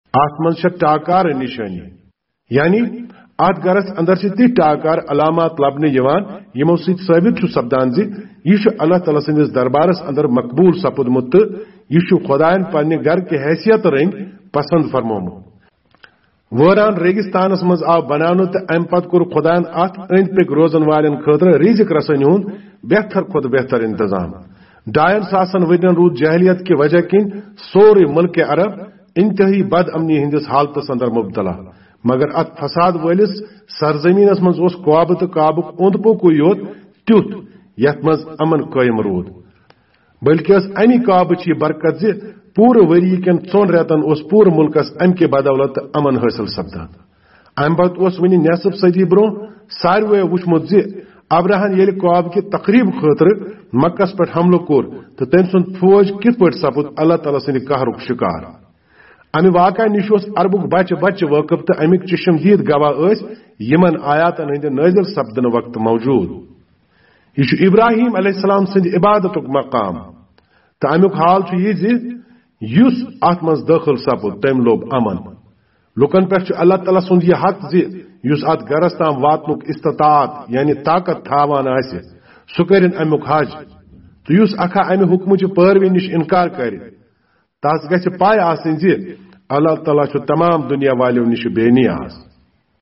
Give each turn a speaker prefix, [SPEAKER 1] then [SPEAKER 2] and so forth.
[SPEAKER 1] ات من ٹاکار نشانی یعنی ات گرس اندر سے تی ٹاکار علامات لبنے یوان یمو سۭتۍ ثابت چھُ سپدان زِ یہ چھُ اللہ تعالیٰ سندس دربارس اندر مقبول سپودمت تہٕ یہ چھُ خدایَن پننہِ گر کہ حیثیت رنگ پسند فرمومت وٲران ریگستانس مز آو بناونہٕ تہٕ امہِ پتہٕ کوٚر خدایَن اتھ أنٛدۍ پٔکۍ روزن والٮ۪ن خٲطرٕ رزق رسٲنی ہُنٛد بہتر کھۄتہٕ بہتر انتظام 2,000 ؤرین روٗد جہلیت کہ وجہ کِنۍ سورُے ملکہ عرب انتہائی بد امنی ہندس حالتس اندر مبتلا مگر ات فساد ولس سرزمینس مز اس قوابہ تو قابق اوند پوکو یوت تیت یت مز امن قائم رود بلکہ اس امی قابچ یہ برکت زی پورے وری کن 4 ریتن اس پورے ملکس ام کے بدولت امن حاصل سپدان ام پتہ اس ونی نصف صدی برو ساروے وچمت زی ابراہن یل قواب کی تقریب خاطر مکس پہ حملہ کور تو تم سن فوج کت پہ سپد اللہ تعالیٰ سند قہرک شکار امہ واقعہ نش عربک بچہ بچہ واقف تو امیک چشم دید گواہ یمن آیاتن ہند نازل سپدن وقت موجود یہ ابراہیم علیہ السلام سند عبادت مقام تو امیک حال یہ ات مز داخل سپد تم لوب امن لکن پہ اللہ تعالیٰ سند یہ حق زس ات گرس تام واتنک استطاعت یعنی طاقت تھاوان سہ کرن امیک حج تو اکھا امہ حکمچ پیروی نش انکار کر تس گھ پائے آسن زِ اللہ تعالیٰ چھ تمام دنیا والیو نش بے نیاز